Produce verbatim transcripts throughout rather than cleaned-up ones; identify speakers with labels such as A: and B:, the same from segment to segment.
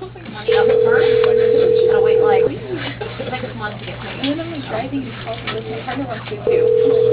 A: money up first. Gotta wait like six months to get paid.
B: And then I'm like driving to call this. My partner wants to too.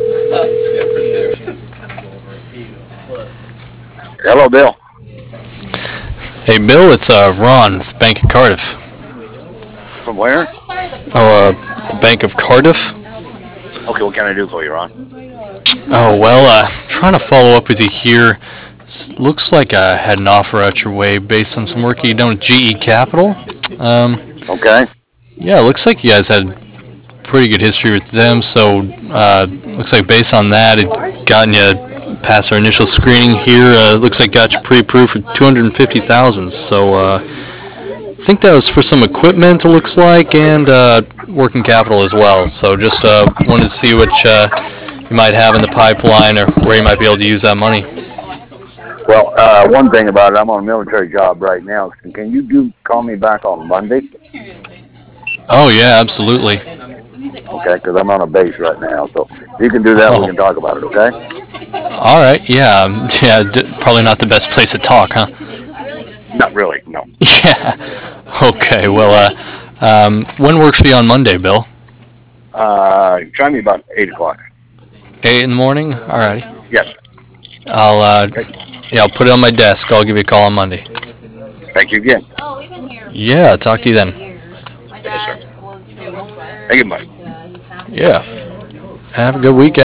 C: Hello, Bill.
D: Hey, Bill, it's uh, Ron with the Bank of Cardiff.
C: From where?
D: Oh, uh, the Bank of Cardiff?
C: Okay, what can I do for you, Ron?
D: Oh, well, uh, trying to follow up with you here. S- looks like I had an offer at your way based on some work you done with G E Capital. Um,
C: Okay.
D: yeah, it looks like you guys had pretty good history with them, so uh, looks like based on that, it gotten you past our initial screening here. Uh, looks like got you pre-approved for two hundred fifty thousand dollars. So uh, I think that was for some equipment, it looks like, and uh, working capital as well. So just uh, wanted to see what uh, you might have in the pipeline or where you might be able to use that money.
C: Well, uh, one thing about it, I'm on a military job right now. Can you do call me back on Monday?
D: Oh, yeah, absolutely.
C: Okay, because I'm on a base right now. So if you can do that,
D: Oh.
C: we can talk about it, okay?
D: All right, yeah, um, yeah, d- probably not the best place to talk, huh?
C: Not really, no.
D: Yeah. Okay, well, uh, um, when works for you on Monday, Bill?
C: Uh, try me about eight o'clock.
D: Eight in the morning? All righty.
C: Yes.
D: I'll, uh,
C: Okay.
D: yeah, I'll put it on my desk. I'll give you a call on Monday.
C: Thank you again.
A: Oh, we've been here.
D: Yeah, talk to you then.
A: My
C: Yes,
A: dad
C: sir.
A: was doing
C: Thank you, bud.
D: Yeah. Have a good weekend.